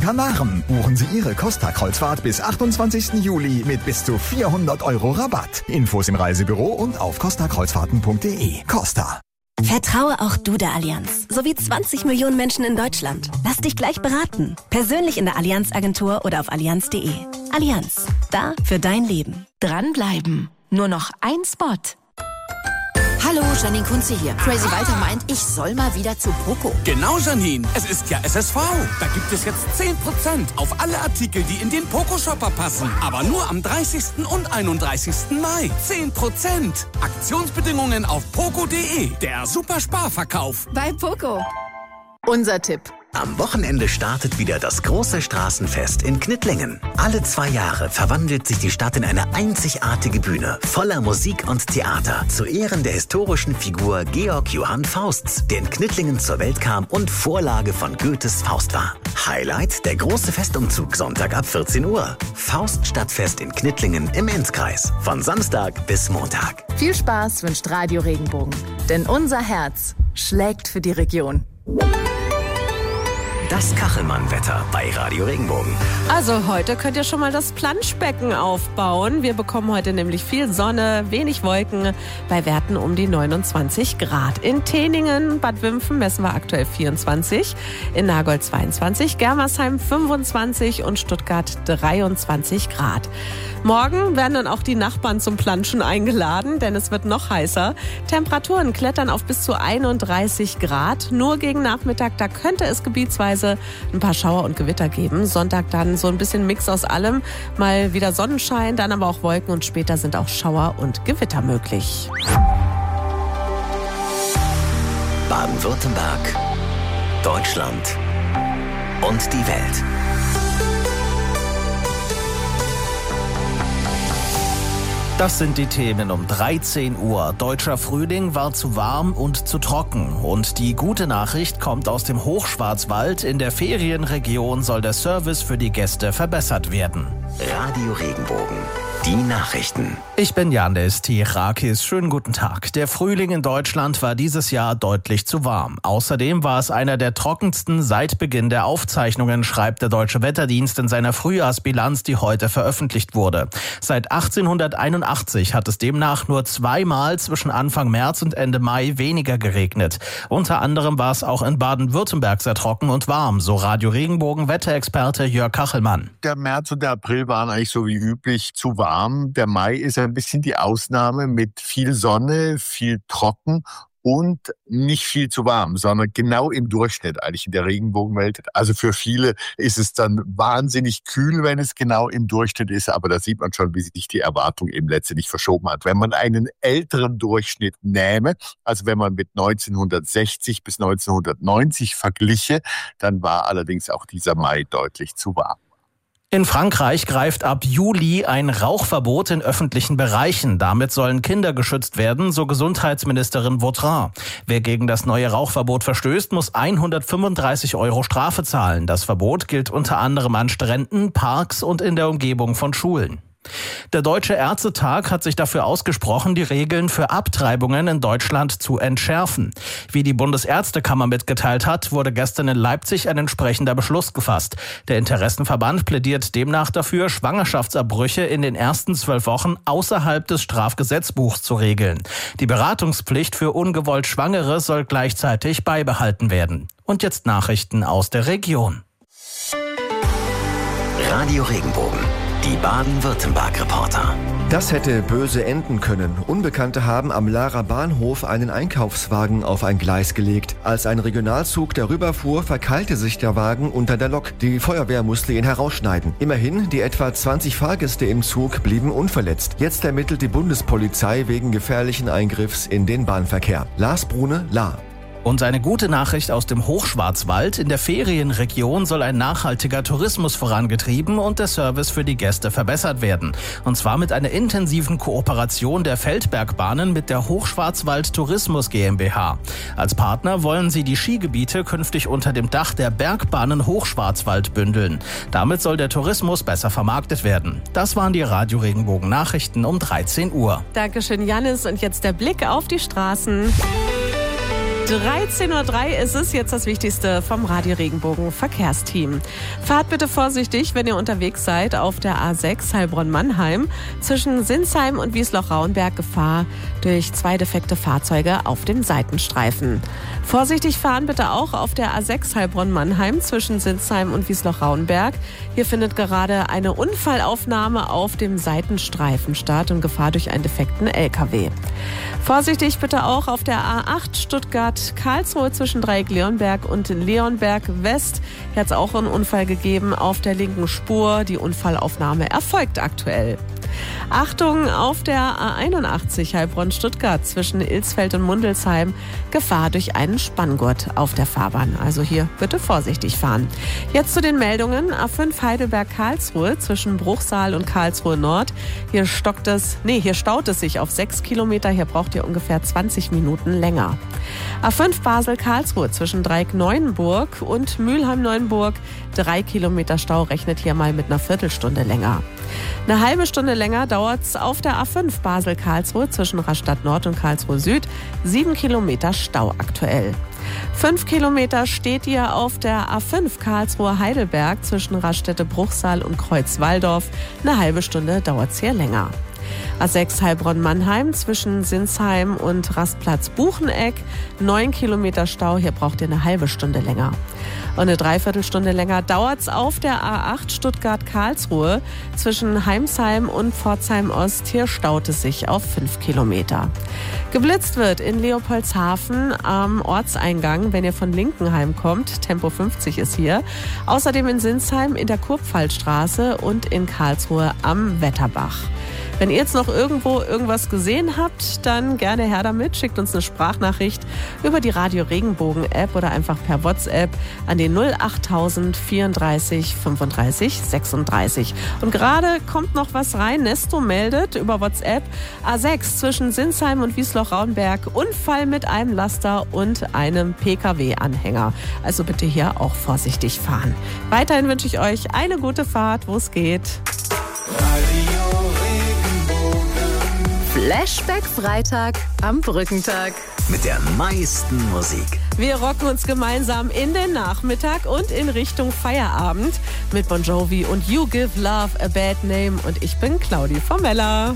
Kanaren. Buchen Sie Ihre Costa-Kreuzfahrt bis 28. Juli mit bis zu 400 € Rabatt. Infos im Reisebüro und auf costakreuzfahrten.de. Costa. Vertraue auch du der Allianz, sowie 20 Millionen Menschen in Deutschland. Lass dich gleich beraten. Persönlich in der Allianz-Agentur oder auf allianz.de. Allianz, da für dein Leben. Dranbleiben. Nur noch ein Spot. Hallo, Janine Kunze hier. Crazy Walter meint, ich soll mal wieder zu Poco. Genau, Janine. Es ist ja SSV. Da gibt es jetzt 10% auf alle Artikel, die in den Poco-Shopper passen. Aber nur am 30. und 31. Mai. 10%. Aktionsbedingungen auf poco.de. Der Supersparverkauf. Bei Poco. Unser Tipp. Am Wochenende startet wieder das große Straßenfest in Knittlingen. Alle 2 Jahre verwandelt sich die Stadt in eine einzigartige Bühne voller Musik und Theater zu Ehren der historischen Figur Georg Johann Fausts, der in Knittlingen zur Welt kam und Vorlage von Goethes Faust war. Highlight der große Festumzug Sonntag ab 14 Uhr. Faust Stadtfest in Knittlingen im Enzkreis. Von Samstag bis Montag. Viel Spaß wünscht Radio Regenbogen. Denn unser Herz schlägt für die Region. Das Kachelmann-Wetter bei Radio Regenbogen. Also heute könnt ihr schon mal das Planschbecken aufbauen. Wir bekommen heute nämlich viel Sonne, wenig Wolken bei Werten um die 29 Grad. In Teningen, Bad Wimpfen messen wir aktuell 24, in Nagold 22, Germersheim 25 und Stuttgart 23 Grad. Morgen werden dann auch die Nachbarn zum Planschen eingeladen, denn es wird noch heißer. Temperaturen klettern auf bis zu 31 Grad. Nur gegen Nachmittag, da könnte es gebietsweise ein paar Schauer und Gewitter geben. Sonntag dann so ein bisschen Mix aus allem. Mal wieder Sonnenschein, dann aber auch Wolken und später sind auch Schauer und Gewitter möglich. Baden-Württemberg, Deutschland und die Welt. Das sind die Themen um 13 Uhr. Deutscher Frühling war zu warm und zu trocken. Und die gute Nachricht kommt aus dem Hochschwarzwald. In der Ferienregion soll der Service für die Gäste verbessert werden. Radio Regenbogen. Die Nachrichten. Ich bin Janis Tirakis. Schönen guten Tag. Der Frühling in Deutschland war dieses Jahr deutlich zu warm. Außerdem war es einer der trockensten seit Beginn der Aufzeichnungen, schreibt der Deutsche Wetterdienst in seiner Frühjahrsbilanz, die heute veröffentlicht wurde. Seit 1881 hat es demnach nur 2-mal zwischen Anfang März und Ende Mai weniger geregnet. Unter anderem war es auch in Baden-Württemberg sehr trocken und warm, so Radio Regenbogen Wetterexperte Jörg Kachelmann. Der März und der April waren eigentlich so wie üblich zu warm. Der Mai ist ein bisschen die Ausnahme mit viel Sonne, viel trocken und nicht viel zu warm, sondern genau im Durchschnitt eigentlich in der Regenbogenwelt. Also für viele ist es dann wahnsinnig kühl, wenn es genau im Durchschnitt ist, aber da sieht man schon, wie sich die Erwartung eben letztendlich verschoben hat. Wenn man einen älteren Durchschnitt nähme, also wenn man mit 1960 bis 1990 vergliche, dann war allerdings auch dieser Mai deutlich zu warm. In Frankreich greift ab Juli ein Rauchverbot in öffentlichen Bereichen. Damit sollen Kinder geschützt werden, so Gesundheitsministerin Vautrin. Wer gegen das neue Rauchverbot verstößt, muss 135 € Strafe zahlen. Das Verbot gilt unter anderem an Stränden, Parks und in der Umgebung von Schulen. Der Deutsche Ärztetag hat sich dafür ausgesprochen, die Regeln für Abtreibungen in Deutschland zu entschärfen. Wie die Bundesärztekammer mitgeteilt hat, wurde gestern in Leipzig ein entsprechender Beschluss gefasst. Der Interessenverband plädiert demnach dafür, Schwangerschaftsabbrüche in den ersten 12 Wochen außerhalb des Strafgesetzbuchs zu regeln. Die Beratungspflicht für ungewollt Schwangere soll gleichzeitig beibehalten werden. Und jetzt Nachrichten aus der Region. Radio Regenbogen. Die Baden-Württemberg-Reporter. Das hätte böse enden können. Unbekannte haben am Lahrer Bahnhof einen Einkaufswagen auf ein Gleis gelegt. Als ein Regionalzug darüber fuhr, verkeilte sich der Wagen unter der Lok. Die Feuerwehr musste ihn herausschneiden. Immerhin, die etwa 20 Fahrgäste im Zug blieben unverletzt. Jetzt ermittelt die Bundespolizei wegen gefährlichen Eingriffs in den Bahnverkehr. Lars Brune, La. Und eine gute Nachricht aus dem Hochschwarzwald. In der Ferienregion soll ein nachhaltiger Tourismus vorangetrieben und der Service für die Gäste verbessert werden. Und zwar mit einer intensiven Kooperation der Feldbergbahnen mit der Hochschwarzwald Tourismus GmbH. Als Partner wollen sie die Skigebiete künftig unter dem Dach der Bergbahnen Hochschwarzwald bündeln. Damit soll der Tourismus besser vermarktet werden. Das waren die Radio Regenbogen Nachrichten um 13 Uhr. Dankeschön, Janis. Und jetzt der Blick auf die Straßen. 13:03 Uhr ist es, jetzt das Wichtigste vom Radio Regenbogen Verkehrsteam. Fahrt bitte vorsichtig, wenn ihr unterwegs seid auf der A6 Heilbronn-Mannheim. Zwischen Sinsheim und Wiesloch-Rauenberg Gefahr durch 2 defekte Fahrzeuge auf dem Seitenstreifen. Vorsichtig fahren bitte auch auf der A6 Heilbronn-Mannheim zwischen Sinsheim und Wiesloch-Rauenberg. Hier findet gerade eine Unfallaufnahme auf dem Seitenstreifen statt und Gefahr durch einen defekten LKW. Vorsichtig bitte auch auf der A8 Stuttgart-Karlsruhe zwischen Dreieck-Leonberg und Leonberg-West. Hier hat es auch einen Unfall gegeben auf der linken Spur. Die Unfallaufnahme erfolgt aktuell. Achtung auf der A81 Heilbronn-Stuttgart zwischen Ilsfeld und Mundelsheim. Gefahr durch einen Spanngurt auf der Fahrbahn. Also hier bitte vorsichtig fahren. Jetzt zu den Meldungen. A5 Heidelberg-Karlsruhe zwischen Bruchsal und Karlsruhe Nord. Hier staut es sich auf 6 Kilometer. Hier braucht ihr ungefähr 20 Minuten länger. A5 Basel-Karlsruhe zwischen Dreieck-Neuenburg und Mülheim-Neuenburg. 3 Kilometer Stau, rechnet hier mal mit einer Viertelstunde länger. Eine halbe Stunde länger dauert es auf der A5 Basel-Karlsruhe zwischen Rastatt Nord und Karlsruhe Süd. 7 Kilometer Stau aktuell. 5 Kilometer steht ihr auf der A5 Karlsruhe-Heidelberg zwischen Raststätte-Bruchsal und Kreuz-Walldorf. Eine halbe Stunde dauert es hier länger. A6 Heilbronn-Mannheim zwischen Sinsheim und Rastplatz Bucheneck. 9 Kilometer Stau, hier braucht ihr eine halbe Stunde länger. Und eine Dreiviertelstunde länger dauert es auf der A8 Stuttgart-Karlsruhe zwischen Heimsheim und Pforzheim-Ost. Hier staut es sich auf 5 Kilometer. Geblitzt wird in Leopoldshafen am Ortseingang, wenn ihr von Linkenheim kommt. Tempo 50 ist hier. Außerdem in Sinsheim in der Kurpfalzstraße und in Karlsruhe am Wetterbach. Wenn ihr jetzt noch irgendwo irgendwas gesehen habt, dann gerne her damit. Schickt uns eine Sprachnachricht über die Radio Regenbogen App oder einfach per WhatsApp an den 08000 34 35 36. Und gerade kommt noch was rein. Nesto meldet über WhatsApp A6 zwischen Sinsheim und Wiesloch-Rauenberg. Unfall mit einem Laster und einem PKW-Anhänger. Also bitte hier auch vorsichtig fahren. Weiterhin wünsche ich euch eine gute Fahrt, wo es geht. Flashback Freitag am Brückentag. Mit der meisten Musik. Wir rocken uns gemeinsam in den Nachmittag und in Richtung Feierabend mit Bon Jovi und You Give Love a Bad Name. Und ich bin Claudi Formella.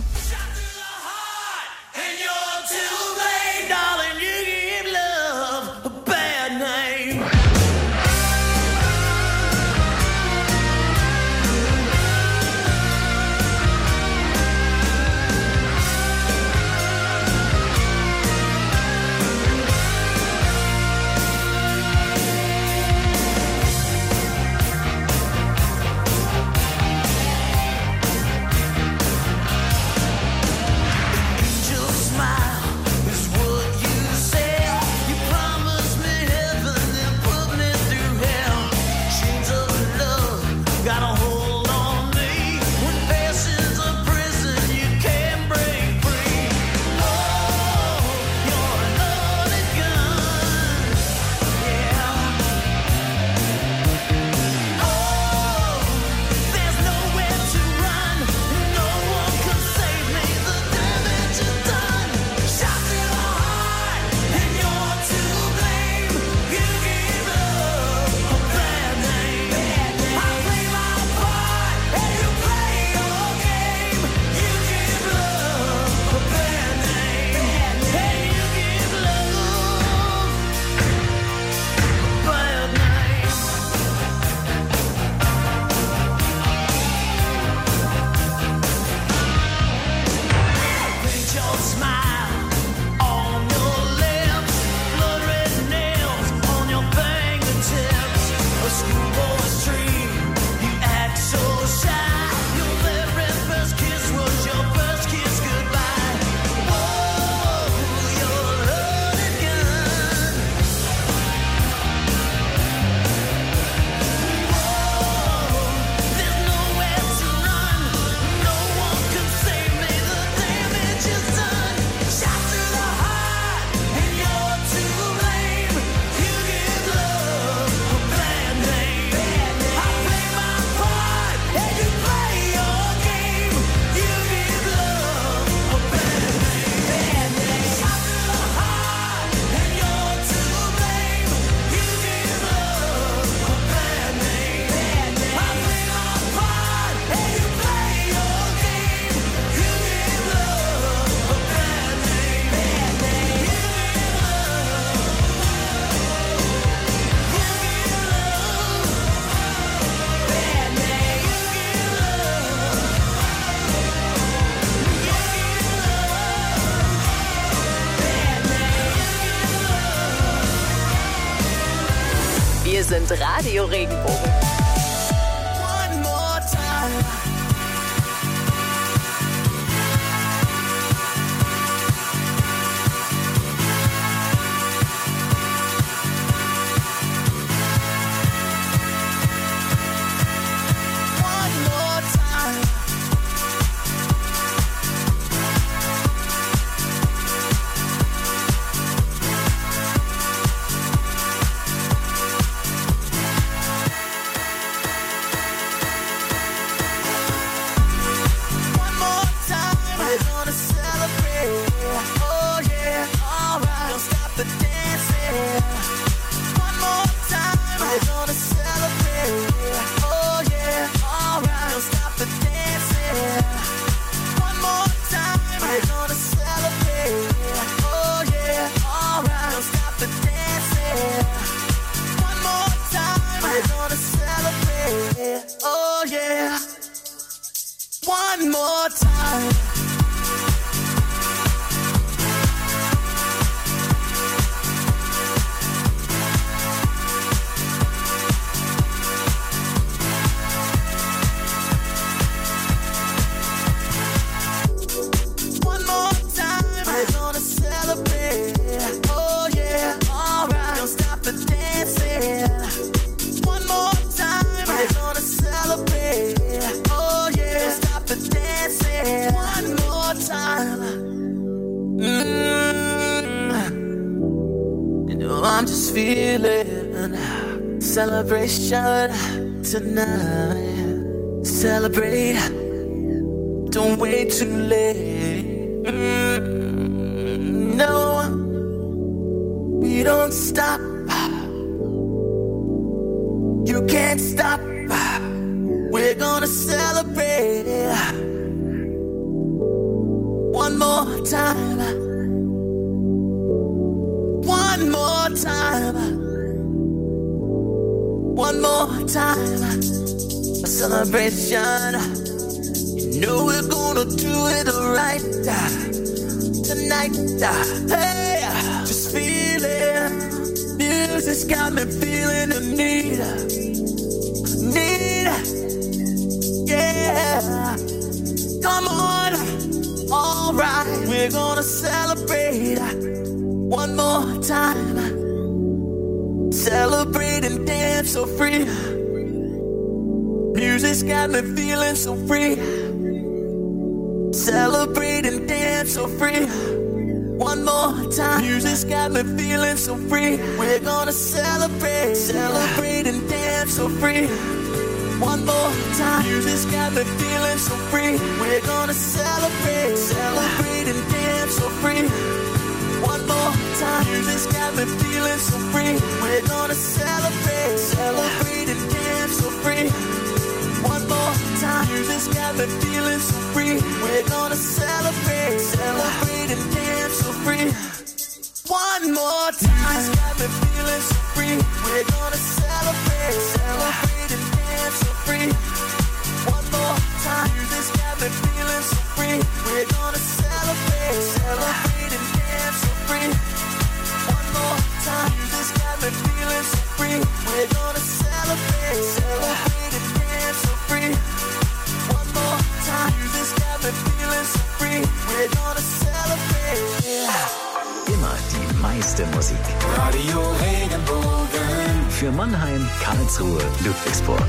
Radio Regenbogen. One more time. One more time. I'm just feeling celebration tonight. Celebrate, don't wait too late. No, we don't stop. You can't stop. We're gonna celebrate one more time. One more time. One more time. A celebration. You know we're gonna do it right tonight. Hey, just feeling. Music's got me feeling the need. Yeah. Come on. Alright, we're gonna celebrate one more time. Celebrate and dance so free. Music's got me feeling so free. Celebrate and dance so free. One more time. Music's got me feeling so free. We're gonna celebrate. Celebrate and dance so free. One more time. Music's got me feeling so free. We're gonna celebrate. Celebrate and dance so free. One more time. Music's got me feeling so free. We're gonna celebrate. Celebrate and dance so free. One more time. Music's got me feeling so free. We're gonna celebrate. Celebrate and dance so free. One more time. Music's got me feeling so free. We're gonna celebrate. Celebrate and dance so free. One more time. Music's got me feeling so free. We're gonna celebrate. Celebrate and dance so free. One more time. Music's got me feeling so free. We're gonna celebrate. Celebrate and dance so free. One more time. Music's got me feeling so free. We're gonna celebrate. Immer die meiste Musik. Radio Regenbogen. Für Mannheim, Karlsruhe, Ludwigsburg.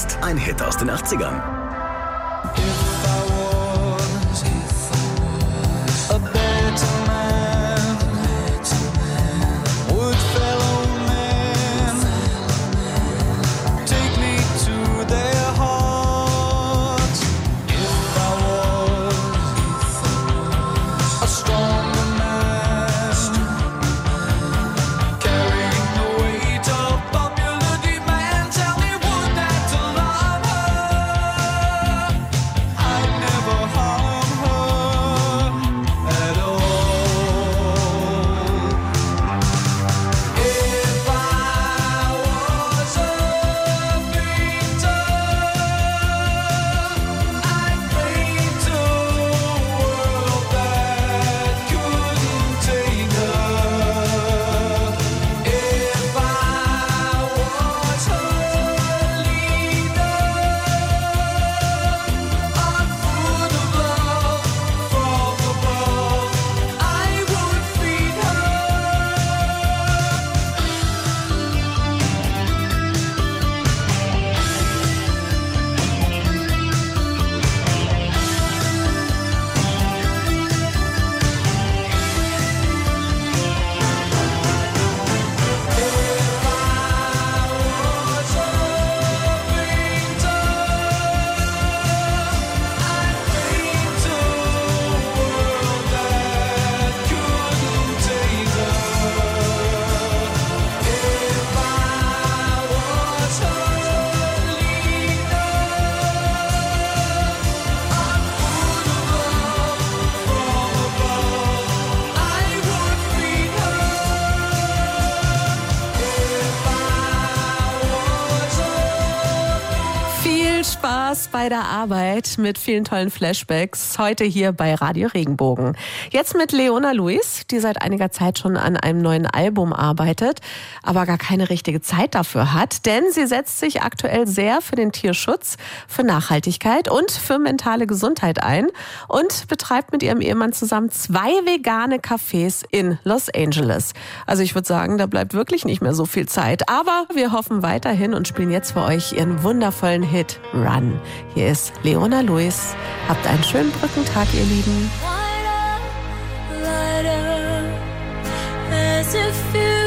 jetzt ein Hit aus den 80ern. Spaß bei der Arbeit mit vielen tollen Flashbacks. Heute hier bei Radio Regenbogen. Jetzt mit Leona Lewis, die seit einiger Zeit schon an einem neuen Album arbeitet, aber gar keine richtige Zeit dafür hat. Denn sie setzt sich aktuell sehr für den Tierschutz, für Nachhaltigkeit und für mentale Gesundheit ein und betreibt mit ihrem Ehemann zusammen 2 vegane Cafés in Los Angeles. Also ich würde sagen, da bleibt wirklich nicht mehr so viel Zeit. Aber wir hoffen weiterhin und spielen jetzt für euch ihren wundervollen Hit Run. Hier ist Leona Lewis. Habt einen schönen Brückentag, ihr Lieben. As if you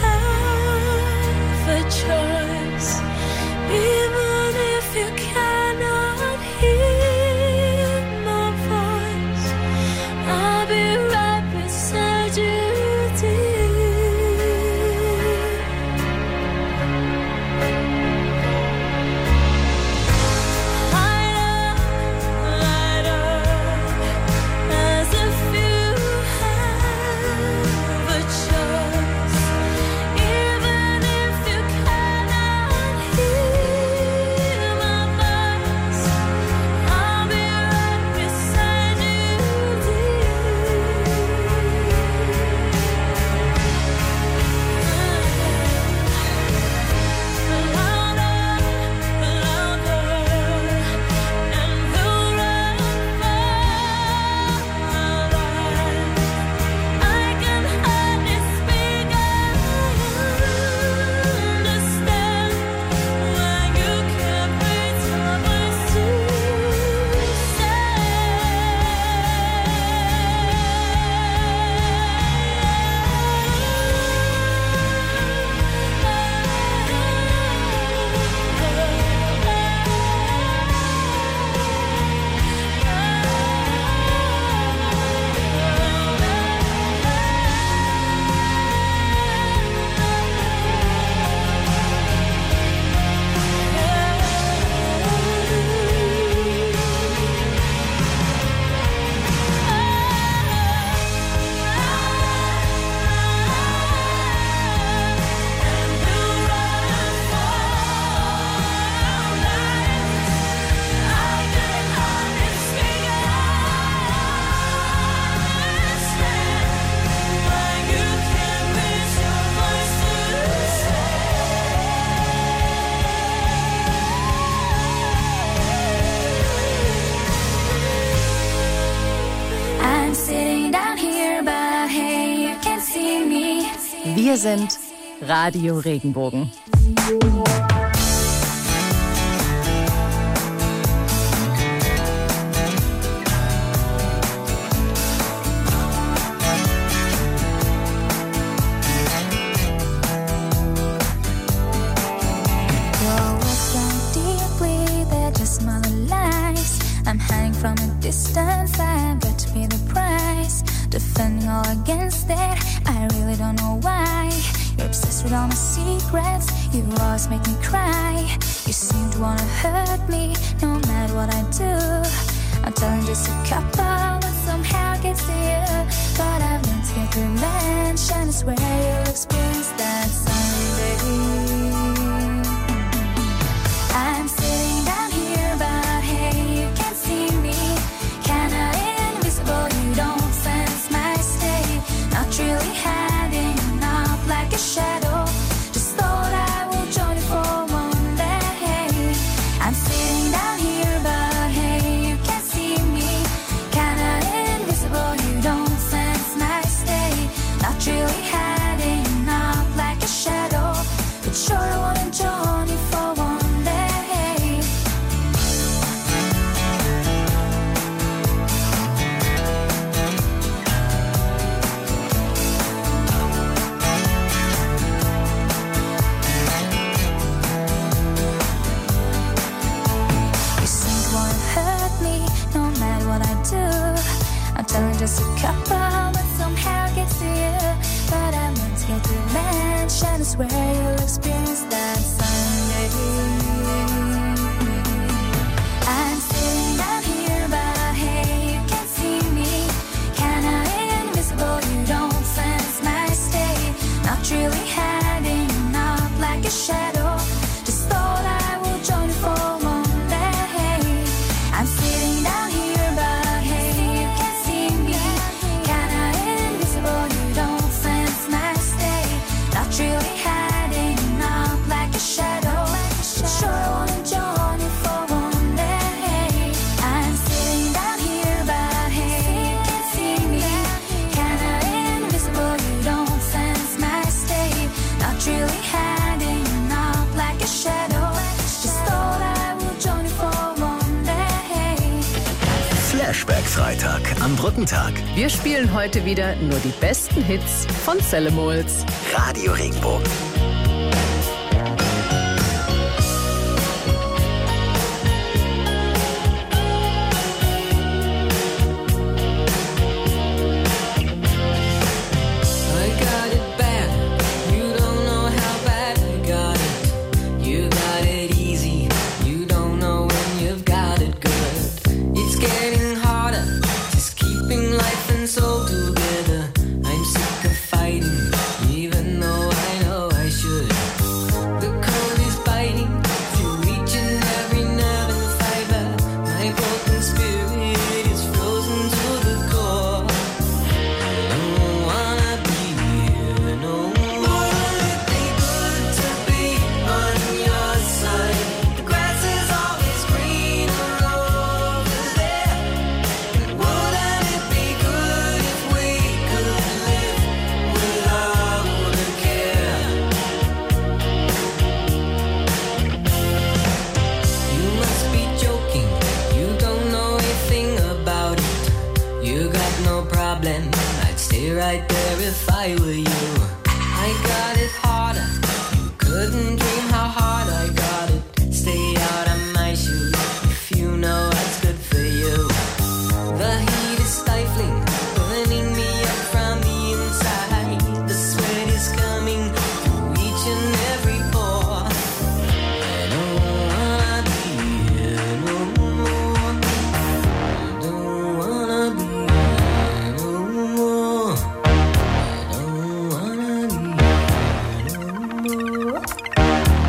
have a choice, even if you cannot hear my voice, I'll be right beside you, dear. Light up, as if you have a choice, even if you cannot hear my voice, I'll be right beside you, I can hardly speak. I understand why you can't wait your voice to I'm sitting down here, but hey, you can't see me. Wir sind Radio Regenbogen. I really don't know why. You're obsessed with all my secrets. You always make me cry. You seem to wanna hurt me, no matter what I do. I'm telling just a couple, but somehow it gets to you. But I've learned to get revenge, and I swear you'll experience that someday. I'm sitting down here, but hey, you can't see me. Kinda invisible, you don't sense my state. Not really hiding up like a shadow. Just thought I would join you for one day. I'm sitting down here, but hey, you can't see me. Kinda invisible, you don't sense my state. Not really hiding up like a shadow. But sure I wanna join you for one day. I'm telling just a couple, but somehow it gets to you. But I'm meant to get revenge, and I swear you'll experience that someday. I'm sitting down here, but hey, you can't see me. Kinda invisible, you don't sense my state. Not really hiding up like a shadow. Just thought I would join you for one day. I'm sitting down here, but hey, you can't see me. Kinda invisible, you don't sense my state. Not really hiding up like a shadow. Sure I wanna join you for one day. I'm sitting down here, but hey, you can't see me. Kinda invisible, you don't sense my state. Not really hiding up like a shadow. Just thought I would join you for one day. Flashback-Freitag am Brückentag. Wir spielen heute wieder nur die besten Hits von Zelle Mols. Radio Regenbogen. I got it bad. You don't know how bad I got it. You got it easy. You don't know when you've got it good. It's getting harder, just keeping life and soul together. I'm sick of fighting, even though I know I should. The cold is biting, through each and every nerve and fiber. My broken spirit is frozen to the core. I don't wanna be here no more. It'd be good to be on your side. The grass is always greener over there. But wouldn't it be good if we could live without a care? You must be joking. You don't know a thing about it. You got no problem. I'd stay right there if I were you. I got it harder. You couldn't dream how hard I got it. Stay out of my shoes if you know what's good for you. The heat is stifling, burning me up from the inside. The sweat is coming through each and every pore. I don't wanna be here no more. I don't wanna be here no more. I don't wanna be here no more.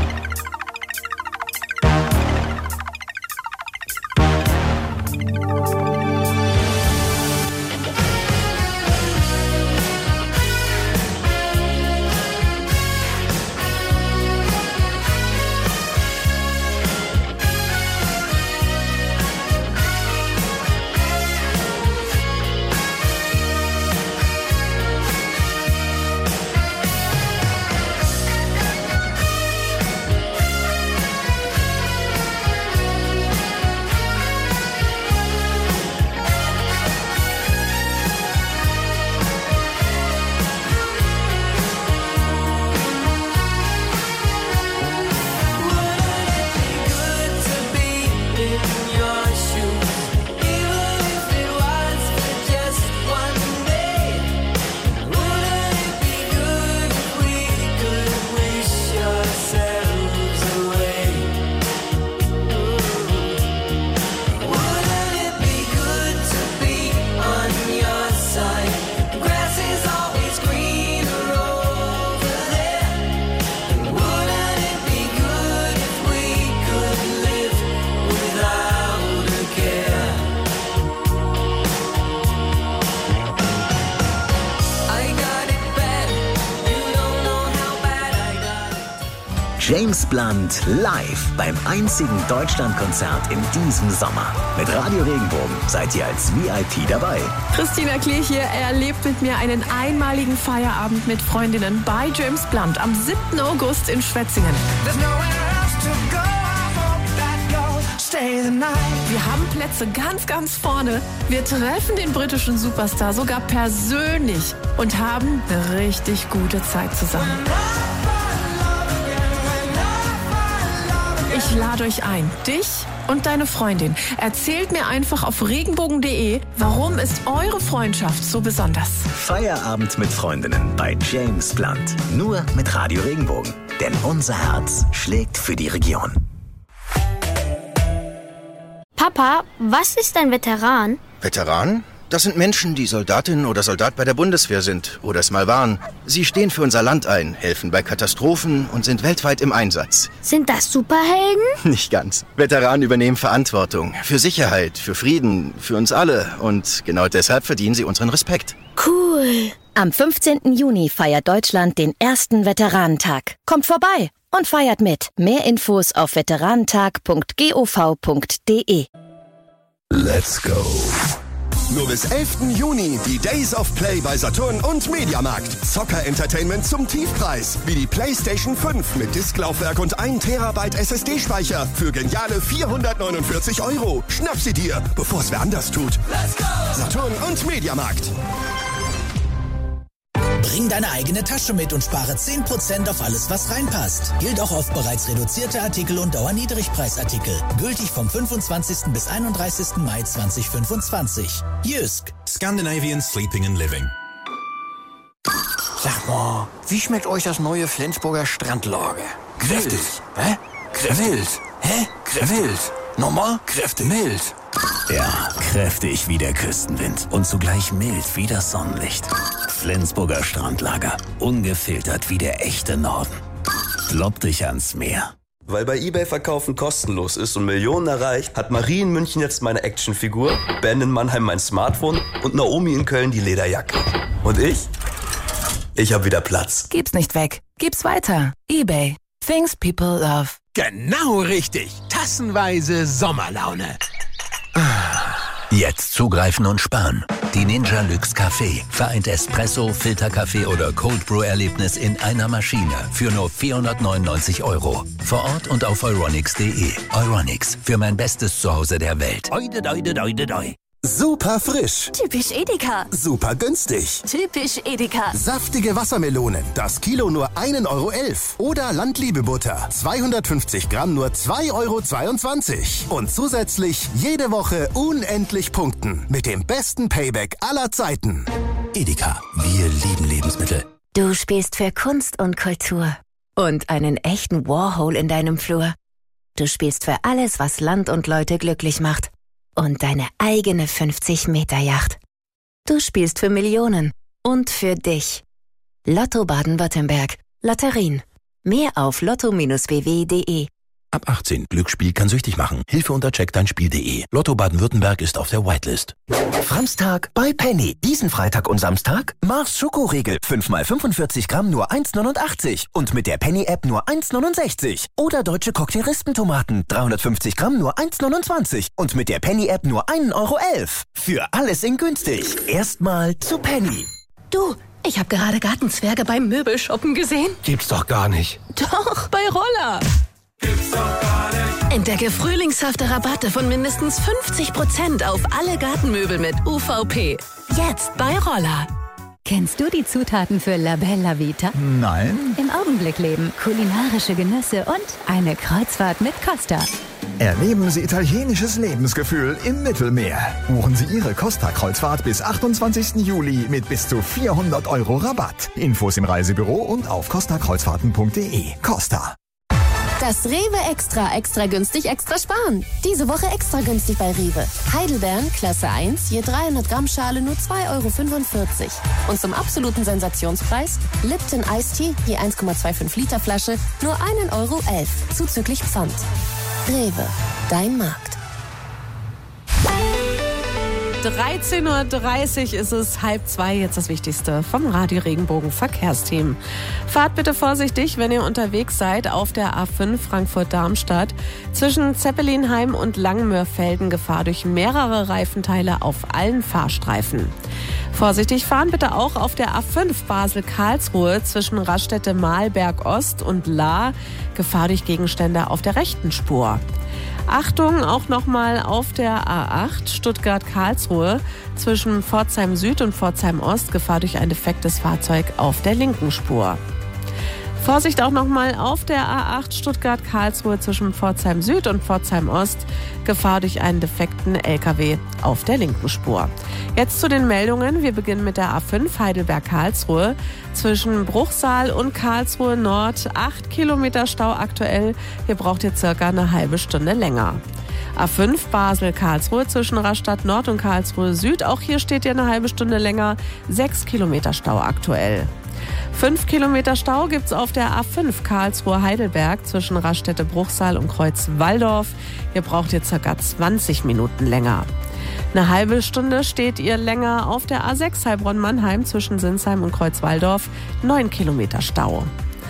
James Blunt live beim einzigen Deutschlandkonzert in diesem Sommer. Mit Radio Regenbogen seid ihr als VIP dabei. Christina Klee hier erlebt mit mir einen einmaligen Feierabend mit Freundinnen bei James Blunt am 7. August in Schwetzingen. Wir haben Plätze ganz, ganz vorne. Wir treffen den britischen Superstar sogar persönlich und haben eine richtig gute Zeit zusammen. Ich lade euch ein, dich und deine Freundin. Erzählt mir einfach auf regenbogen.de, warum ist eure Freundschaft so besonders. Feierabend mit Freundinnen bei James Blunt. Nur mit Radio Regenbogen. Denn unser Herz schlägt für die Region. Papa, was ist ein Veteran? Veteran? Das sind Menschen, die Soldatin oder Soldat bei der Bundeswehr sind oder es mal waren. Sie stehen für unser Land ein, helfen bei Katastrophen und sind weltweit im Einsatz. Sind das Superhelden? Nicht ganz. Veteranen übernehmen Verantwortung für Sicherheit, für Frieden, für uns alle. Und genau deshalb verdienen sie unseren Respekt. Cool. Am 15. Juni feiert Deutschland den ersten Veteranentag. Kommt vorbei und feiert mit. Mehr Infos auf veteranentag.gov.de. Let's go. Nur bis 11. Juni die Days of Play bei Saturn und Mediamarkt. Zocker-Entertainment zum Tiefpreis. Wie die PlayStation 5 mit Disklaufwerk und 1 Terabyte SSD-Speicher für geniale 449 €. Schnapp sie dir, bevor es wer anders tut. Let's go! Saturn und Mediamarkt. Bring deine eigene Tasche mit und spare 10% auf alles, was reinpasst. Gilt auch auf bereits reduzierte Artikel und Dauerniedrigpreisartikel. Gültig vom 25. bis 31. Mai 2025. Jysk. Scandinavian Sleeping and Living. Sag mal, wie schmeckt euch das neue Flensburger Strandlager? Kräftig. Hä? Wild. Hä? Wild. Nochmal? Kräftig. Mild. Ja, kräftig wie der Küstenwind und zugleich mild wie das Sonnenlicht. Flensburger Strandlager, ungefiltert wie der echte Norden. Klopp dich ans Meer. Weil bei eBay-Verkaufen kostenlos ist und Millionen erreicht, hat Marie in München jetzt meine Actionfigur, Ben in Mannheim mein Smartphone und Naomi in Köln die Lederjacke. Und ich? Ich hab wieder Platz. Gib's nicht weg. Gib's weiter. eBay. Things people love. Genau richtig. Tassenweise Sommerlaune. Jetzt zugreifen und sparen. Die Ninja Luxe Café vereint Espresso, Filterkaffee oder Cold Brew Erlebnis in einer Maschine für nur 499 €. Vor Ort und auf euronics.de. Euronics, für mein bestes Zuhause der Welt. Super frisch. Typisch Edeka. Super günstig. Typisch Edeka. Saftige Wassermelonen, das Kilo nur 1,11 € Oder Landliebe-Butter, 250 Gramm nur 2,22 € Und zusätzlich jede Woche unendlich punkten mit dem besten Payback aller Zeiten. Edeka, wir lieben Lebensmittel. Du spielst für Kunst und Kultur. Und einen echten Warhol in deinem Flur. Du spielst für alles, was Land und Leute glücklich macht. Und deine eigene 50-Meter-Yacht. Du spielst für Millionen und für dich. Lotto Baden-Württemberg. Lotterien. Mehr auf lotto-bw.de. Ab 18. Glücksspiel kann süchtig machen. Hilfe unter checkdeinspiel.de. Lotto Baden-Württemberg ist auf der Whitelist. Samstag bei Penny. Diesen Freitag und Samstag Mars Schokoriegel. 5 mal 45 Gramm nur 1,89 und mit der Penny-App nur 1,69. Oder deutsche Cocktail-Rispentomaten. 350 Gramm nur 1,29 und mit der Penny-App nur 1,11 €. Für alles in günstig. Erstmal zu Penny. Du, ich habe gerade Gartenzwerge beim Möbelshoppen gesehen. Gibt's doch gar nicht. Doch, bei Roller. Entdecke frühlingshafte Rabatte von mindestens 50% auf alle Gartenmöbel mit UVP. Jetzt bei Roller. Kennst du die Zutaten für La Bella Vita? Nein. Im Augenblick leben, kulinarische Genüsse und eine Kreuzfahrt mit Costa. Erleben Sie italienisches Lebensgefühl im Mittelmeer. Buchen Sie Ihre Costa-Kreuzfahrt bis 28. Juli mit bis zu 400 € Rabatt. Infos im Reisebüro und auf costakreuzfahrten.de. Costa. Das Rewe Extra günstig, extra sparen. Diese Woche extra günstig bei Rewe. Heidelbeeren, Klasse 1, je 300 Gramm Schale nur 2,45 €. Und zum absoluten Sensationspreis Lipton Iced Tea, je 1,25 Liter Flasche, nur 1,11 €, zuzüglich Pfand. Rewe, dein Markt. 13:30 Uhr ist es, 1:30, jetzt das Wichtigste vom Radio Regenbogen Verkehrsteam. Fahrt bitte vorsichtig, wenn ihr unterwegs seid auf der A5 Frankfurt-Darmstadt. Zwischen Zeppelinheim und Langmörfelden Gefahr durch mehrere Reifenteile auf allen Fahrstreifen. Vorsichtig fahren bitte auch auf der A5 Basel-Karlsruhe zwischen Raststätte-Mahlberg-Ost und Lahr. Gefahr durch Gegenstände auf der rechten Spur. Achtung, auch nochmal auf der A8 Stuttgart-Karlsruhe zwischen Pforzheim Süd und Pforzheim Ost. Gefahr durch ein defektes Fahrzeug auf der linken Spur. Vorsicht auch nochmal auf der A8 Stuttgart-Karlsruhe zwischen Pforzheim Süd und Pforzheim Ost. Gefahr durch einen defekten LKW auf der linken Spur. Jetzt zu den Meldungen. Wir beginnen mit der A5 Heidelberg-Karlsruhe. Zwischen Bruchsal und Karlsruhe Nord 8 Kilometer Stau aktuell. Hier braucht ihr circa eine halbe Stunde länger. A5 Basel-Karlsruhe zwischen Rastatt Nord und Karlsruhe Süd. Auch hier steht ihr eine halbe Stunde länger. 6 Kilometer Stau aktuell. 5 Kilometer Stau gibt's auf der A5 Karlsruhe-Heidelberg zwischen Raststätte-Bruchsal und Kreuz-Walldorf. Hier braucht ihr ca. 20 Minuten länger. Eine halbe Stunde steht ihr länger auf der A6 Heilbronn-Mannheim zwischen Sinsheim und Kreuz-Walldorf. 9 Kilometer Stau.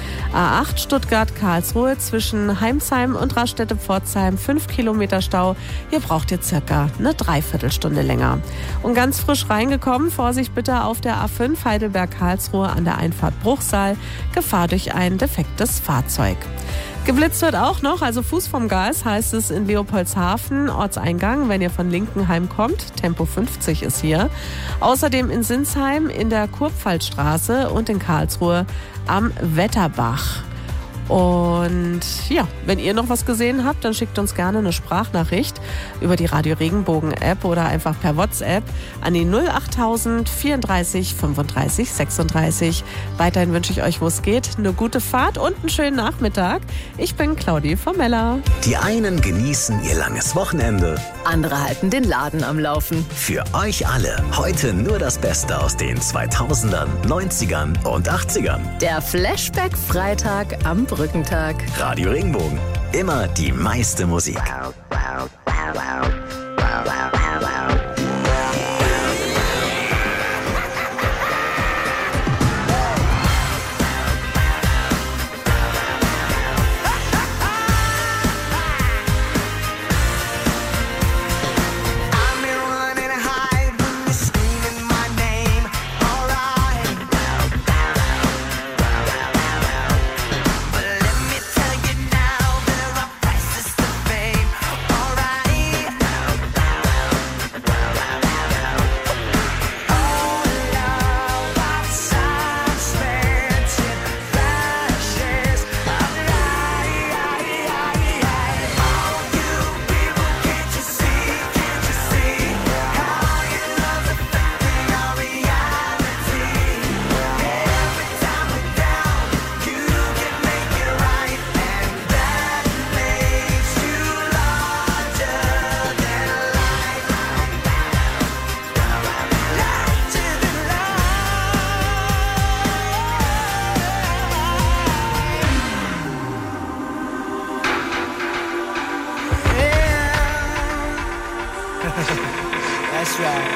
A8 Stuttgart-Karlsruhe zwischen Heimsheim und Raststätte-Pforzheim 5 Kilometer Stau. Hier braucht ihr circa eine Dreiviertelstunde länger. Und ganz frisch reingekommen, Vorsicht bitte auf der A5 Heidelberg-Karlsruhe an der Einfahrt Bruchsal. Gefahr durch ein defektes Fahrzeug. Geblitzt wird auch noch, also Fuß vom Gas heißt es in Leopoldshafen, Ortseingang, wenn ihr von Linkenheim kommt. Tempo 50 ist hier. Außerdem in Sinsheim in der Kurpfalzstraße und in Karlsruhe am Wetterbach. Und ja, wenn ihr noch was gesehen habt, dann schickt uns gerne eine Sprachnachricht über die Radio Regenbogen App oder einfach per WhatsApp an die 08000 34 35 36. Weiterhin wünsche ich euch, wo es geht, eine gute Fahrt und einen schönen Nachmittag. Ich bin Claudi Formella. Die einen genießen ihr langes Wochenende. Andere halten den Laden am Laufen. Für euch alle heute nur das Beste aus den 2000ern, 90ern und 80ern. Der Flashback-Freitag am Brückentag. Radio Regenbogen. Immer die meiste Musik. That's right.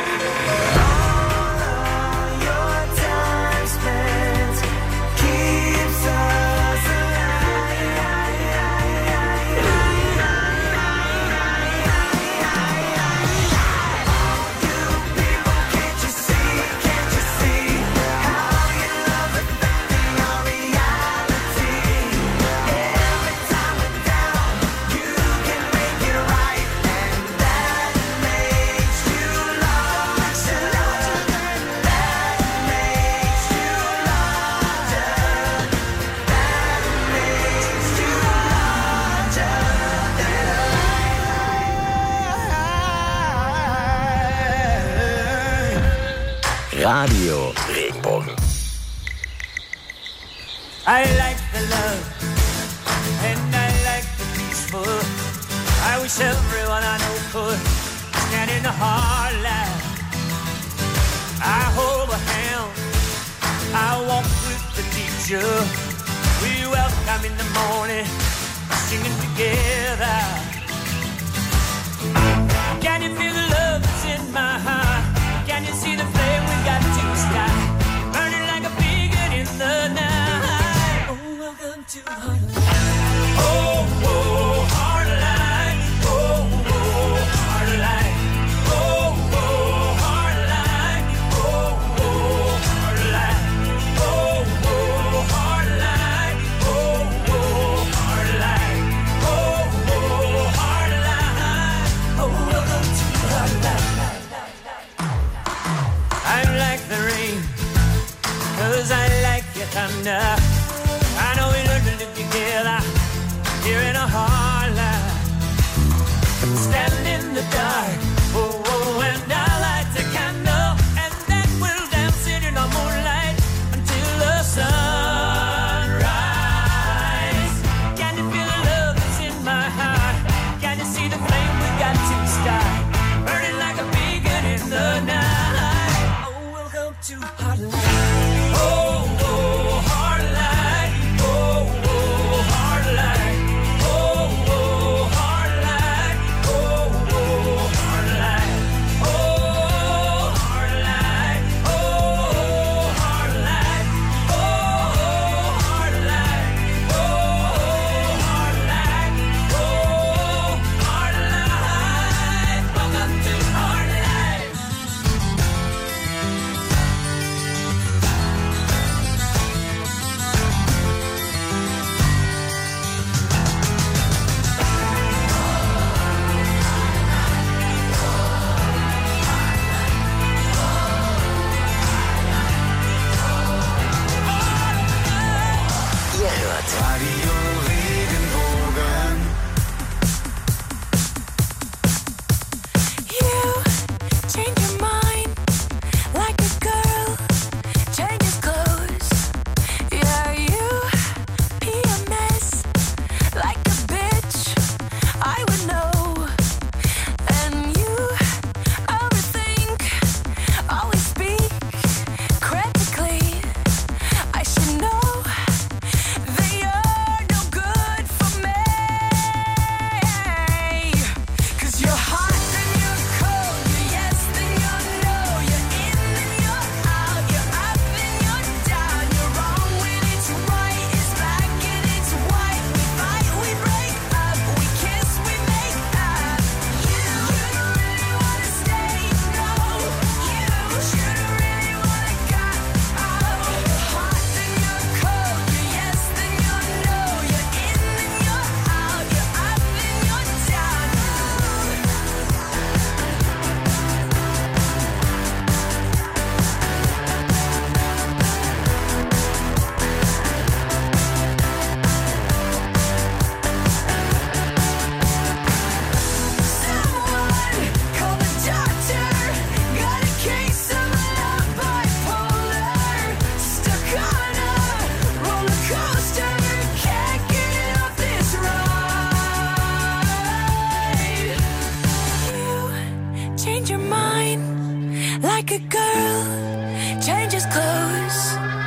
Radio Regenbogen. I like the love and I like the peaceful. I wish everyone I know could stand in the hard light. I hold a hand, I walk with the teacher. We welcome in the morning, singing together. Can you feel the love that's in my heart? I know we learned to live together here in a hard life. Stand in the dark, oh, oh, and I light a candle, and then we'll dance in the moonlight until the sunrise. Can you feel the love that's in my heart? Can you see the flame we got to start? Burning like a beacon in the night. Oh, welcome to Hard Life. Oh, oh, Hard Life. Oh, oh, Hard Life. Oh, oh, Hard Life. Oh, oh, Hard Life. Oh, Hard Life. Oh, Hard Life. Oh, Hard Life. Oh, Hard Life. Oh, Hard Life. Welcome to Hard Life. Ihr hört Radio Regenbogen. You change your mind like a girl changes clothes. Yeah, you be a mess like a bitch. I would know. And you overthink, always speak critically. I should know. They are no good for me. 'Cause you're hot and you're cold, you're yes then you're no, you're in and you're out, you're up and you're down, you're wrong when it's right, it's black and it's white. We fight, we break up, we kiss, we make up. You really wanna stay, no. You should really wanna got out. Hot then you're cold, you're yes then you're no, you're in and you're out, you're up and you're down. Someone call the doctor. Got a case of love bipolar. Stuck on a roller coaster. Can't get off this ride. You change your mind like a girl changes clothes.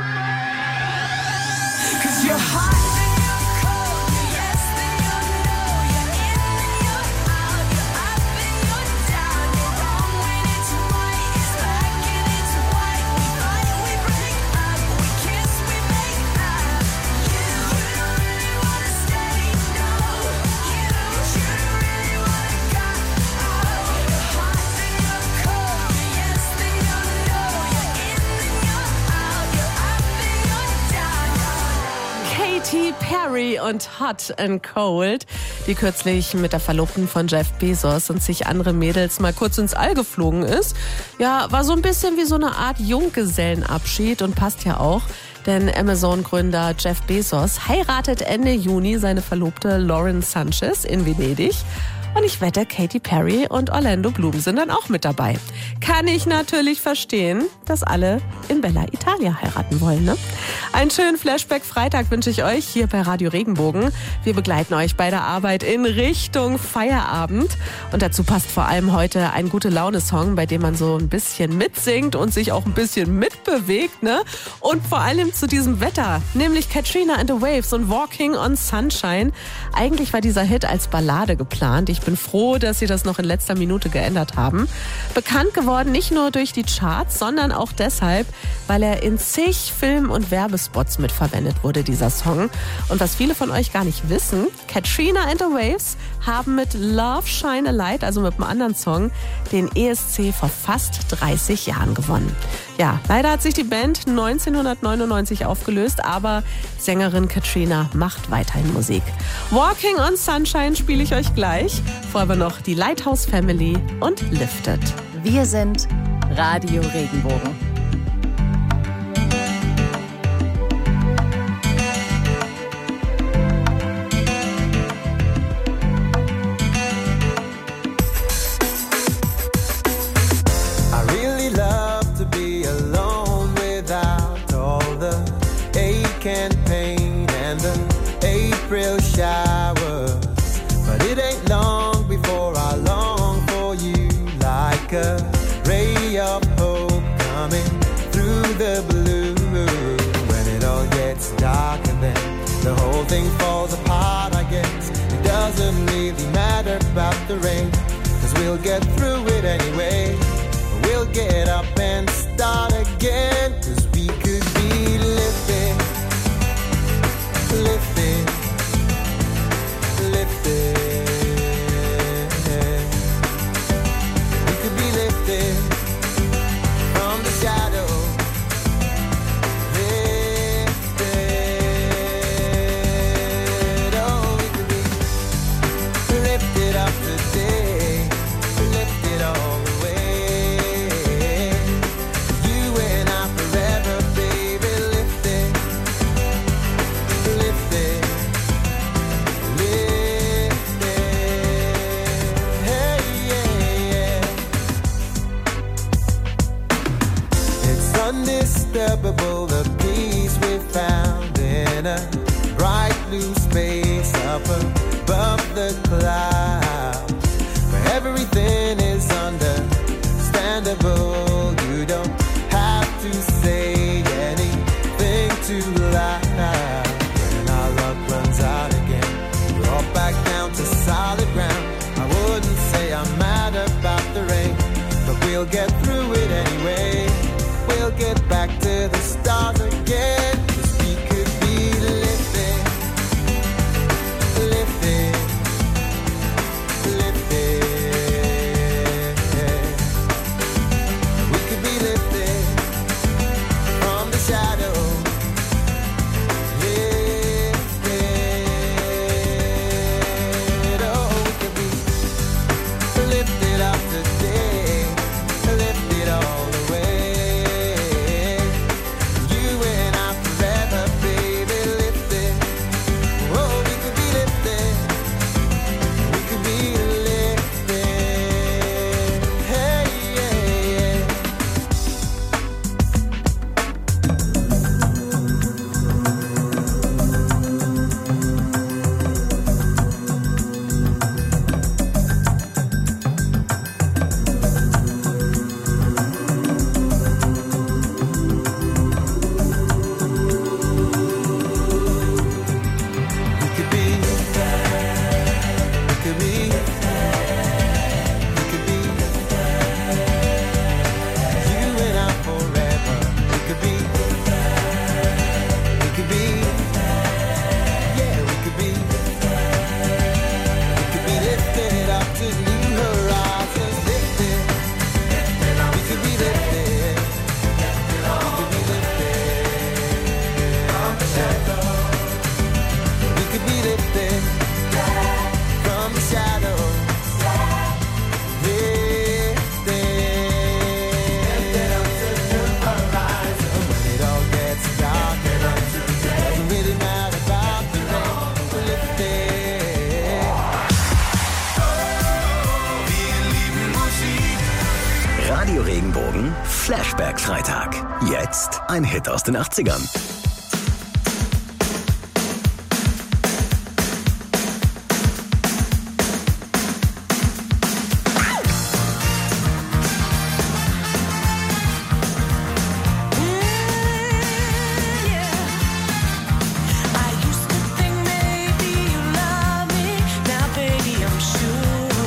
'Cause you're hot then you're cold, you're yes then you're no, you're in and you're out, you're up and you're down, you're wrong when it's right, it's black and it's white. We fight, we break up, we kiss, we make up. You really wanna stay, no. You should really wanna got out. You're hot then you're cold, you're yes then you're no, you're in and you're out, you're up and you're down. Katy Perry und Hot and Cold, die kürzlich mit der Verlobten von Jeff Bezos und zig andere Mädels mal kurz ins All geflogen ist. Ja, war so ein bisschen wie so eine Art Junggesellenabschied und passt ja auch, denn Amazon-Gründer Jeff Bezos heiratet Ende Juni seine Verlobte Lauren Sanchez in Venedig. Und ich wette, Katy Perry und Orlando Bloom sind dann auch mit dabei. Kann ich natürlich verstehen, dass alle in Bella Italia heiraten wollen, ne? Einen schönen Flashback-Freitag wünsche ich euch hier bei Radio Regenbogen. Wir begleiten euch bei der Arbeit in Richtung Feierabend. Und dazu passt vor allem heute ein Gute-Laune-Song, bei dem man so ein bisschen mitsingt und sich auch ein bisschen mitbewegt, ne? Und vor allem zu diesem Wetter, nämlich Katrina and the Waves und Walking on Sunshine. Eigentlich war dieser Hit als Ballade geplant. Ich Ich bin froh, dass sie das noch in letzter Minute geändert haben. Bekannt geworden nicht nur durch die Charts, sondern auch deshalb, weil er in zig Film- und Werbespots mitverwendet wurde, dieser Song. Und was viele von euch gar nicht wissen, Katrina and the Waves haben mit Love Shine a Light, also mit einem anderen Song, den ESC vor fast 30 Jahren gewonnen. Ja, leider hat sich die Band 1999 aufgelöst, aber Sängerin Katrina macht weiterhin Musik. Walking on Sunshine spiele ich euch gleich. Vorher aber noch die Lighthouse Family und Lifted. Wir sind Radio Regenbogen. And pain and the April showers, but it ain't long before I long for you, like a ray of hope coming through the blue. When it all gets dark and then the whole thing falls apart, I guess it doesn't really matter about the rain, 'cause we'll get through it anyway. We'll get up and start again, 'cause we could be lifted, lifted, lifted. We could be lifted from the shadow, lifted. Oh, we could be lifted up today, lifted all the way. You and I forever, baby, lifted, lifted, lifted. Hey, yeah, yeah. It's undisturbable, the peace we found in a bright blue space up above the clouds, where everything is understandable. You don't have to say anything too loud. When our luck runs out again, we're all back down to solid ground. I wouldn't say I'm mad about the rain, but we'll get through it anyway. We'll get back to the start again, 'cause we could be lifted, lifted, lifted. We could be lifted from the shadow, lifted. Oh, we could be lifted up today, lifted all the way. You and I forever, baby, lifted. Oh, we could be lifted, we could be lifted. Hey, yeah, yeah. We could be, we could be, we could be, you and I forever. We could be, yeah, we could be lifted up to new horizons, lifted. We could be lifted, we could be lifted from the shadow. We could be lifted from the shadows, lifted up to the horizon. When it all gets dark and doesn't really matter about the rain, we're lifted. Wir lieben Musik. Radio Regenbogen Flashback Freitag. Jetzt ein Hit aus den 80ern. I used to think maybe you love me. Now, baby, I'm sure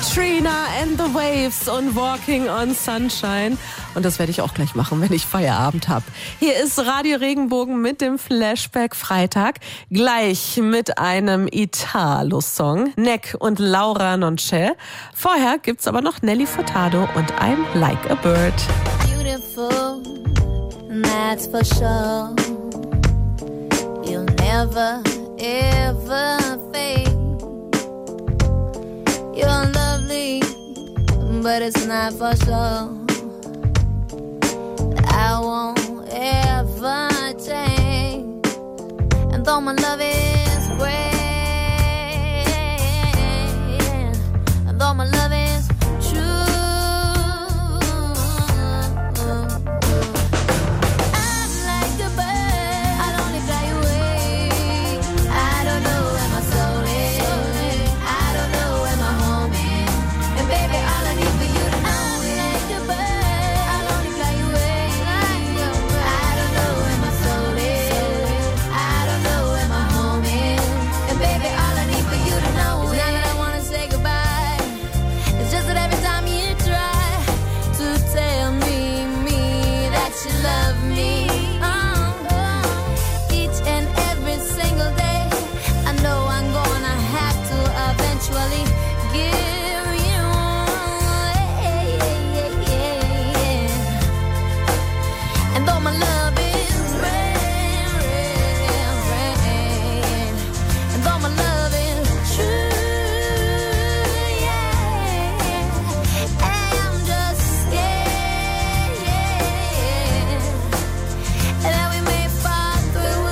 Katrina and the Waves und Walking on Sunshine. Und das werde ich auch gleich machen, wenn ich Feierabend habe. Hier ist Radio Regenbogen mit dem Flashback Freitag. Gleich mit einem Italo-Song. Neck und Laura Noncel. Vorher gibt's aber noch Nelly Furtado und I'm Like a Bird. Beautiful, that's for sure. You'll never, ever fade. You're lovely, but it's not for sure. I won't ever change. And though my love is great, and though my love is true, I'm like a bird, I'll only fly away. I don't know where my soul is, I don't know where my home is. And baby, all I need for you to know, I'm like a bird, I'll only fly away. I don't know where my soul is, I don't know where my home is. And baby, all I need for you to know is not that I wanna say goodbye. It's just that every time you try to tell me that you love me, each and every single day, I know I'm gonna have to eventually give you away. And though my love is rare, and though my love is true, I'm just scared that we may fall through.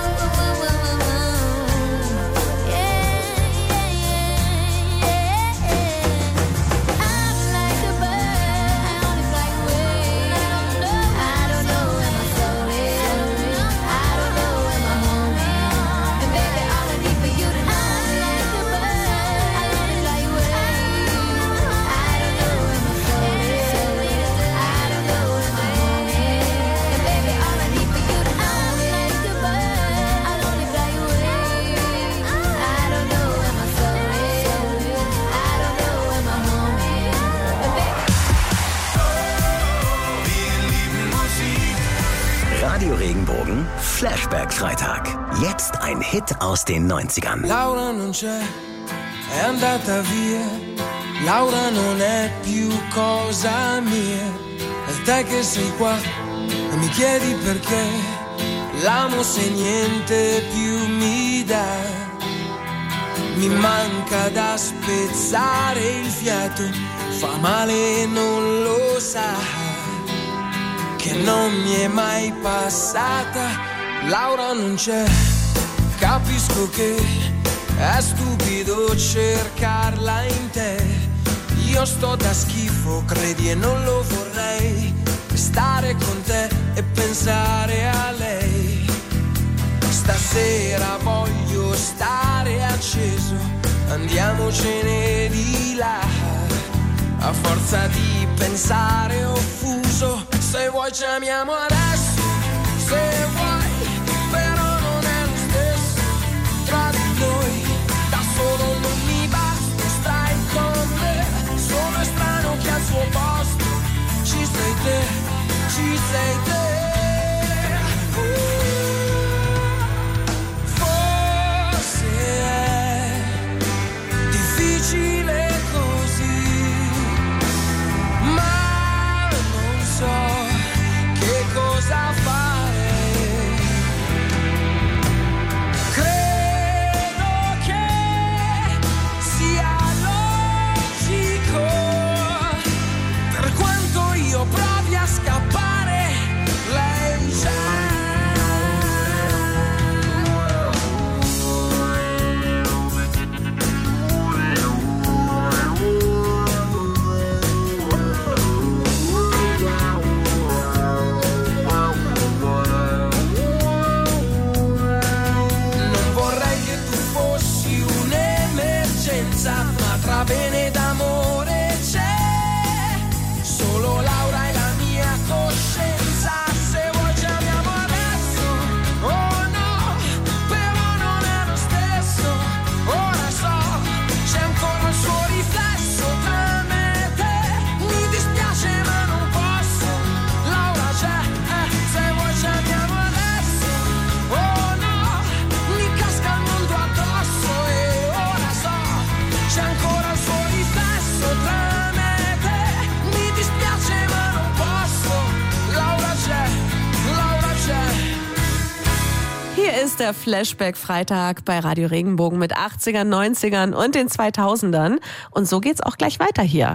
I'm like a bird, I only fly away. I don't know where my soul is, I don't know where my home is. And baby, all I need for you to know, I'm like a bird, I only fly away. I don't know where my soul is, I don't know where my home is. And baby, all I need for you to know, I'm like a bird, I only fly away. I don't know where my soul is, I don't know where my home is. And baby, Radio Regenbogen, Flashback Freitag. Jetzt ein Hit aus den 90ern. Laura non c'è, è andata via. Laura non è più cosa mia. E te che sei qua e mi chiedi perché. L'amo se niente più mi dà. Mi manca da spezzare il fiato. Fa male e non lo sa. Che non mi è mai passata. Laura non c'è, capisco che è stupido cercarla in te. Io sto da schifo, credi e non lo vorrei. Stare con te e pensare a lei. Stasera voglio stare acceso, andiamocene di là. A forza di pensare offuso, se vuoi ci amiamo adesso, se vuoi, però non è lo stesso tra di noi. Da solo non mi basta, stai con me, sono strano che al suo posto ci sei te, ci sei te. Forse è difficile così, ma non so che cosa fare. Credo che sia logico, per quanto io provi a scappare, der Flashback-Freitag bei Radio Regenbogen mit 80ern, 90ern und den 2000ern. Und so geht's auch gleich weiter hier.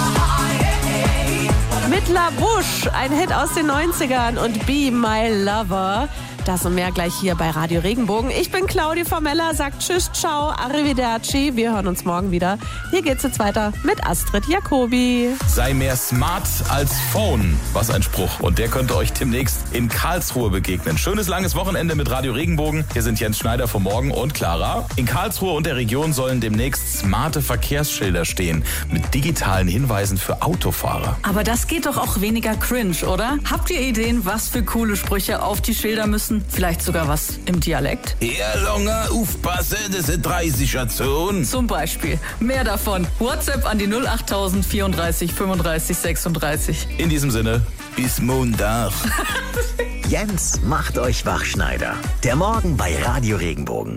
Mit La Bouche, ein Hit aus den 90ern und Be My Lover. Das und mehr gleich hier bei Radio Regenbogen. Ich bin Claudia Formella, sagt tschüss, ciao, arrivederci. Wir hören uns morgen wieder. Hier geht's jetzt weiter mit Astrid Jacobi. Sei mehr smart als Phone. Was ein Spruch. Und der könnte euch demnächst in Karlsruhe begegnen. Schönes langes Wochenende mit Radio Regenbogen. Hier sind Jens Schneider vom Morgen und Clara. In Karlsruhe und der Region sollen demnächst smarte Verkehrsschilder stehen. Mit digitalen Hinweisen für Autofahrer. Aber das geht doch auch weniger cringe, oder? Habt ihr Ideen, was für coole Sprüche auf die Schilder müssen? Vielleicht sogar was im Dialekt? Ja, lange aufpassen, das ist 30er Zone. Zum Beispiel. Mehr davon. WhatsApp an die 08000 34 35 36. In diesem Sinne, bis Montag. Jens macht euch wach, Schneider. Der Morgen bei Radio Regenbogen.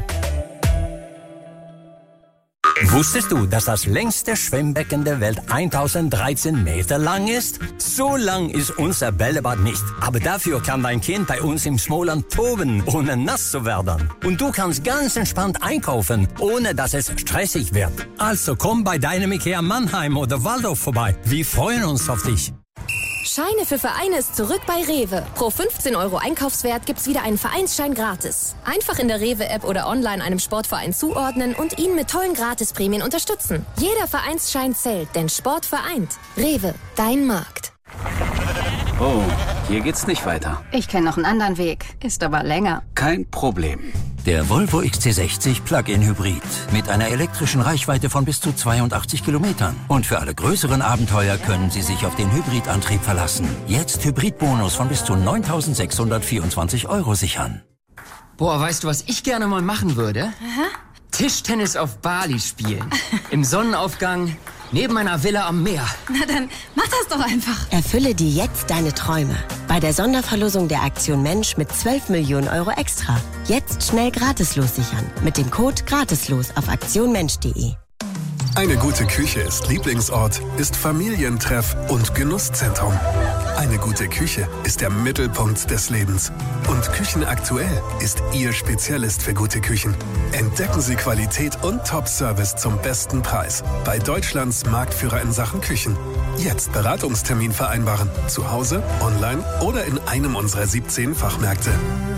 Wusstest du, dass das längste Schwimmbecken der Welt 1013 Meter lang ist? So lang ist unser Bällebad nicht. Aber dafür kann dein Kind bei uns im Smoland toben, ohne nass zu werden. Und du kannst ganz entspannt einkaufen, ohne dass es stressig wird. Also komm bei deinem Ikea Mannheim oder Waldorf vorbei. Wir freuen uns auf dich. Scheine für Vereine ist zurück bei Rewe. Pro 15 € Einkaufswert gibt's wieder einen Vereinsschein gratis. Einfach in der Rewe-App oder online einem Sportverein zuordnen und ihn mit tollen Gratisprämien unterstützen. Jeder Vereinsschein zählt, denn Sport vereint. Rewe, dein Markt. Oh, hier geht's nicht weiter. Ich kenne noch einen anderen Weg, ist aber länger. Kein Problem. Der Volvo XC60 Plug-in Hybrid mit einer elektrischen Reichweite von bis zu 82 Kilometern. Und für alle größeren Abenteuer können Sie sich auf den Hybridantrieb verlassen. Jetzt Hybridbonus von bis zu 9.624 € sichern. Boah, weißt du, was ich gerne mal machen würde? Aha. Tischtennis auf Bali spielen. Im Sonnenaufgang, neben einer Villa am Meer. Na dann, mach das doch einfach. Erfülle dir jetzt deine Träume. Bei der Sonderverlosung der Aktion Mensch mit 12 Millionen € extra. Jetzt schnell gratislos sichern. Mit dem Code GRATISLOS auf aktionmensch.de. Eine gute Küche ist Lieblingsort, ist Familientreff und Genusszentrum. Eine gute Küche ist der Mittelpunkt des Lebens. Und Küchenaktuell ist Ihr Spezialist für gute Küchen. Entdecken Sie Qualität und Top-Service zum besten Preis bei Deutschlands Marktführer in Sachen Küchen. Jetzt Beratungstermin vereinbaren. Zu Hause, online oder in einem unserer 17 Fachmärkte.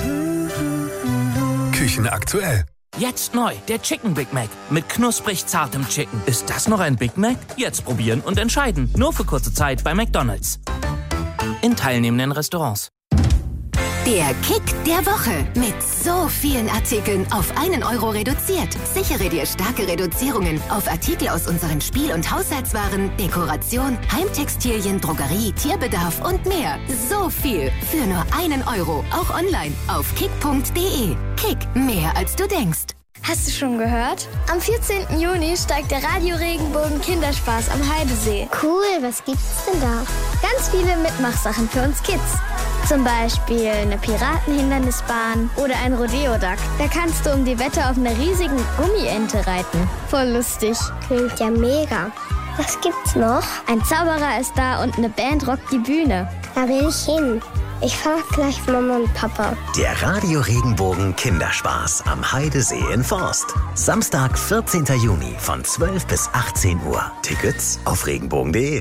Küchenaktuell. Jetzt neu, der Chicken Big Mac mit knusprig zartem Chicken. Ist das noch ein Big Mac? Jetzt probieren und entscheiden. Nur für kurze Zeit bei McDonald's. In teilnehmenden Restaurants. Der Kick der Woche mit so vielen Artikeln auf 1 € reduziert. Sichere dir starke Reduzierungen auf Artikel aus unseren Spiel- und Haushaltswaren, Dekoration, Heimtextilien, Drogerie, Tierbedarf und mehr. So viel für nur 1 €. Auch online auf kick.de. Kick, mehr als du denkst. Hast du schon gehört? Am 14. Juni steigt der Radio Regenbogen Kinderspaß am Heidesee. Cool, was gibt's denn da? Ganz viele Mitmachsachen für uns Kids. Zum Beispiel eine Piratenhindernisbahn oder ein Rodeo-Duck. Da kannst du um die Wette auf einer riesigen Gummiente reiten. Voll lustig. Klingt ja mega. Was gibt's noch? Ein Zauberer ist da und eine Band rockt die Bühne. Da will ich hin. Ich frage gleich Mama und Papa. Der Radio Regenbogen Kinderspaß am Heidesee in Forst. Samstag, 14. Juni von 12 bis 18 Uhr. Tickets auf regenbogen.de.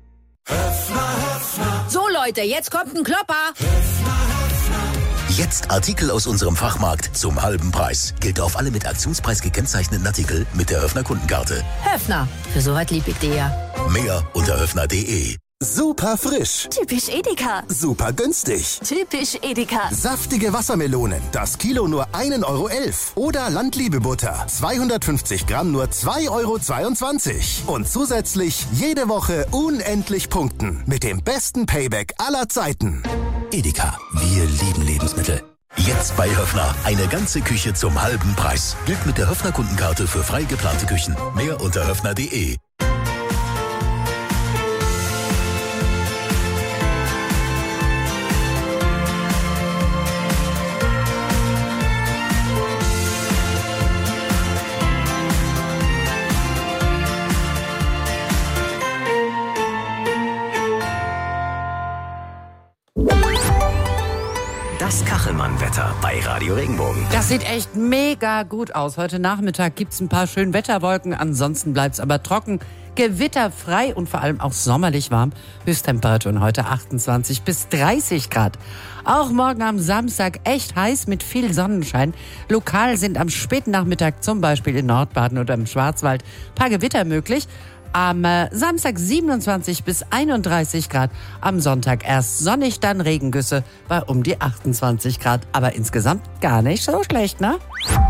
So Leute, jetzt kommt ein Klopper. Jetzt Artikel aus unserem Fachmarkt zum halben Preis. Gilt auf alle mit Aktionspreis gekennzeichneten Artikel mit der Höfner Kundenkarte. Höfner, für so was lieb ich dir ja. Mehr unter höfner.de. Super frisch. Typisch Edeka. Super günstig. Typisch Edeka. Saftige Wassermelonen. Das Kilo nur 1,11 € Oder Landliebe-Butter. 250 Gramm nur 2,22 € Und zusätzlich jede Woche unendlich punkten. Mit dem besten Payback aller Zeiten. Edeka. Wir lieben Lebensmittel. Jetzt bei Höfner. Eine ganze Küche zum halben Preis. Gilt mit der Höfner Kundenkarte für frei geplante Küchen. Mehr unter höfner.de. Das Kachelmann-Wetter bei Radio Regenbogen. Das sieht echt mega gut aus. Heute Nachmittag gibt's ein paar schöne Wetterwolken. Ansonsten bleibt's aber trocken, gewitterfrei und vor allem auch sommerlich warm. Höchsttemperaturen heute 28 bis 30 Grad. Auch morgen am Samstag echt heiß mit viel Sonnenschein. Lokal sind am späten Nachmittag zum Beispiel in Nordbaden oder im Schwarzwald ein paar Gewitter möglich. Am Samstag 27 bis 31 Grad, am Sonntag erst sonnig, dann Regengüsse bei um die 28 Grad. Aber insgesamt gar nicht so schlecht, ne?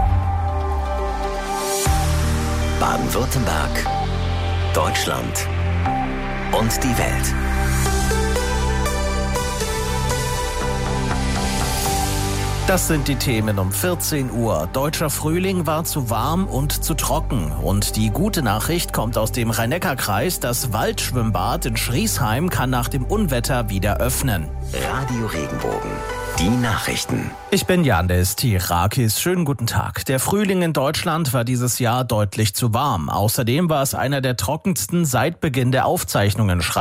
Baden-Württemberg, Deutschland und die Welt. Das sind die Themen um 14 Uhr. Deutscher Frühling war zu warm und zu trocken. Und die gute Nachricht kommt aus dem Rhein-Neckar-Kreis. Das Waldschwimmbad in Schriesheim kann nach dem Unwetter wieder öffnen. Radio Regenbogen. Die Nachrichten. Ich bin Jan, der ist Tirakis. Schönen guten Tag. Der Frühling in Deutschland war dieses Jahr deutlich zu warm. Außerdem war es einer der trockensten seit Beginn der Aufzeichnungen.